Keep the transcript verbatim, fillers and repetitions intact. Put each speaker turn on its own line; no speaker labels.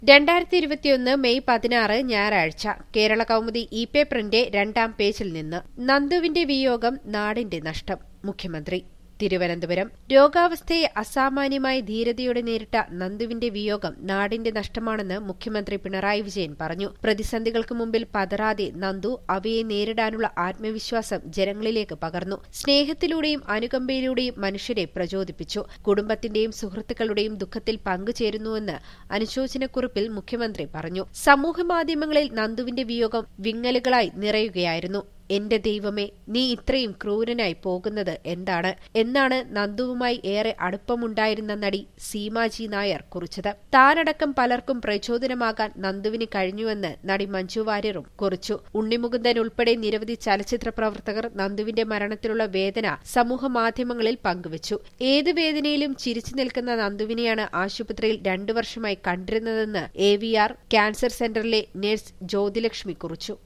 രണ്ടായിരത്തി ഇരുപത്തിയൊന്ന് മെയ് പതിനാറ് ഞായറാഴ്ച കേരള കൗമുദി ഇ പേപ്പറിന്റെ രണ്ടാം പേജിൽ നിന്ന് നന്ദുവിന്റെ വിയോഗം നാടിന്റെ നഷ്ടം മുഖ്യമന്ത്രി തിരുവനന്തപുരം. രോഗാവസ്ഥയെ അസാമാന്യമായ ധീരതയോടെ നേരിട്ട നന്ദുവിന്റെ വിയോഗം നാടിന്റെ നഷ്ടമാണെന്ന് മുഖ്യമന്ത്രി പിണറായി വിജയൻ പറഞ്ഞു. പ്രതിസന്ധികൾക്ക് മുമ്പിൽ പതറാതെ നന്ദു അവയെ നേരിടാനുള്ള ആത്മവിശ്വാസം ജനങ്ങളിലേക്ക് പകർന്നു. സ്നേഹത്തിലൂടെയും അനുകമ്പയിലൂടെയും മനുഷ്യരെ പ്രചോദിപ്പിച്ചു. കുടുംബത്തിന്റെയും സുഹൃത്തുക്കളുടെയും ദുഃഖത്തിൽ പങ്കുചേരുന്നുവെന്ന് അനുശോചനക്കുറിപ്പിൽ മുഖ്യമന്ത്രി പറഞ്ഞു. സമൂഹമാധ്യമങ്ങളിൽ നന്ദുവിന്റെ വിയോഗം വിങ്ങലുകളായി നിറയുകയായിരുന്നു. എന്റെ ദൈവമേ, നീ ഇത്രയും ക്രൂരനായി പോകുന്നത് എന്താണ് എന്നാണ് നന്ദുവുമായി ഏറെ അടുപ്പമുണ്ടായിരുന്ന നടി സീമാജി നായർ കുറിച്ചത്. താനടക്കം പലർക്കും പ്രചോദനമാകാൻ നന്ദുവിന് കഴിഞ്ഞുവെന്ന് നടി മഞ്ജു വാര്യറും കുറിച്ചു. ഉണ്ണിമുകുന്ദൻ ഉൾപ്പെടെ നിരവധി ചലച്ചിത്ര പ്രവർത്തകർ നന്ദുവിന്റെ മരണത്തിലുള്ള വേദന സമൂഹമാധ്യമങ്ങളിൽ പങ്കുവച്ചു. ഏത് വേദനയിലും ചിരിച്ചു നിൽക്കുന്ന നന്ദുവിനെയാണ് ആശുപത്രിയിൽ രണ്ടു വർഷമായി കണ്ടിരുന്നതെന്ന് എ വി ആർ ക്യാൻസർ സെന്ററിലെ നഴ്സ് ജ്യോതിലക്ഷ്മി കുറിച്ചു.